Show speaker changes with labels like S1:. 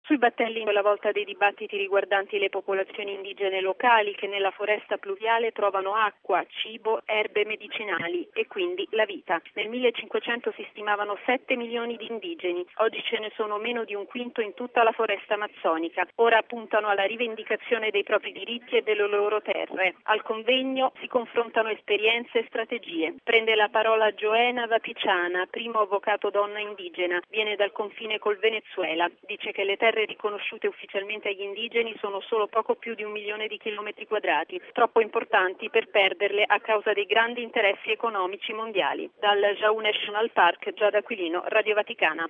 S1: Sui battelli quella volta dei dibattiti riguardanti le popolazioni indigene locali che nella foresta pluviale trovano acqua, cibo, erbe medicinali e quindi la vita. Nel 1500 si stimavano 7 milioni di indigeni, oggi ce ne sono meno di un quinto in tutta la foresta amazzonica. Ora puntano alla rivendicazione dei propri diritti e delle loro terre. Al convegno si confrontano esperienze e strategie. Prende la parola Joena Vapichana, primo avvocato donna indigena, viene dal confine col Venezuela. Dice che le terre riconosciute ufficialmente agli indigeni sono solo poco più di 1 milione di chilometri quadrati, troppo importanti per perderle a causa dei grandi interessi economici mondiali. Dal Jau National Park, Giada Aquilino, Radio Vaticana.